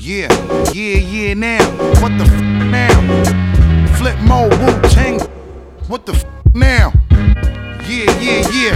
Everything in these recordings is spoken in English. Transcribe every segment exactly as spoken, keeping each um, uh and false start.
Yeah, yeah, yeah now. What the f now? Flip mode, Wu-Tang. What the f now? Yeah, yeah, yeah.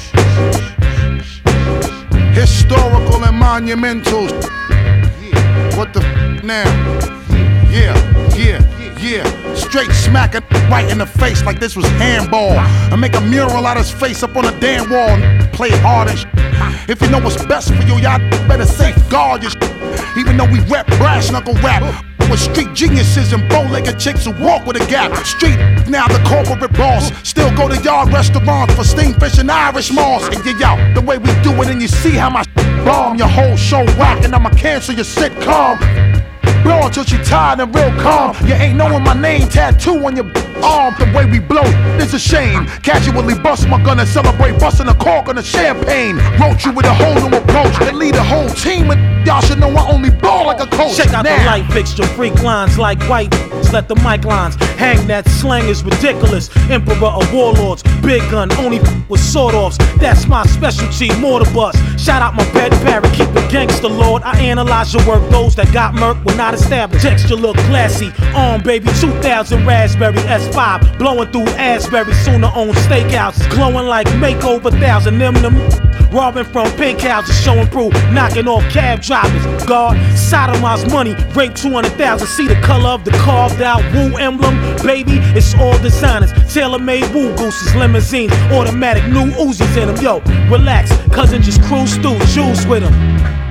Historical and monumental. Yeah, what the f now? Yeah, yeah, yeah. Straight smack it right in the face like this was handball. And make a mural out of his face up on the damn wall and play hard and sh. If you know what's best for you, y'all better safeguard your sh. Even though we rap brass knuckle rap with street geniuses and bow-legged chicks who walk with a gap. Street now the corporate boss. Still go to yard restaurants for steamed fish and Irish moss. And yeah, yo, the way we do it and you see how my bomb. Your whole show whack and I'ma cancel your sitcom. Blow until she tired and real calm. You ain't knowing my name tattoo on your arm. The way we blow it's a shame. Casually bust my gun and celebrate busting a cork on the champagne. Wrote you with a whole new approach and lead a whole team. And y'all should know I only ball like a coach. Check out now. The light fixture, freak lines like white. Let the mic lines hang. That slang is ridiculous. Emperor of warlords, big gun, only with sword offs. That's my specialty, mortar bust. Shout out my pet parrot, keep it gangster, Lord. I analyze your work, those that got murk were not established. Texture look classy, on baby, two thousand raspberry S five, blowing through Asbury, sooner on steakhouses, glowing like makeover thousand. Them them robbing from pink houses, showing proof, knocking off cab drivers. God, sodomized money, rape two hundred thousand. See the color of the carved out Woo emblem, baby, it's all designers. Tailor-made Woo gooses, limousines, automatic new Uzis in them. Yo, relax, cousin just cruise through, choose with him.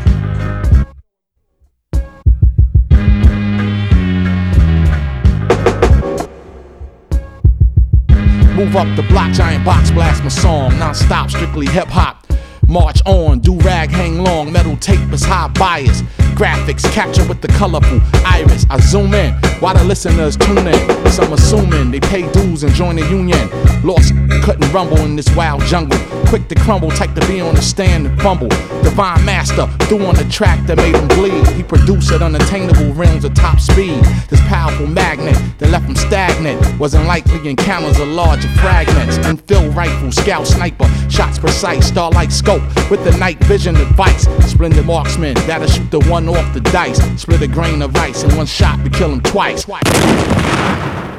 Move up the block, giant box blast my song. Non-stop, strictly hip-hop. March on, do-rag hang long. Metal tape is high bias. Graphics capture with the colorful iris. I zoom in while the listeners tune in. Some assuming they pay dues and join the union. Lost, couldn't rumble in this wild jungle. Quick to crumble, type to be on the stand and fumble. Divine master threw on the track that made him bleed. He produced at unattainable realms of top speed. This powerful magnet that left him stagnant. Wasn't likely encounters of larger fragments. Infill rifle, scout sniper, shots precise, starlight scope with the night vision device. Splendid marksman that'll shoot the one off the dice. Split a grain of ice in one shot to kill him twice.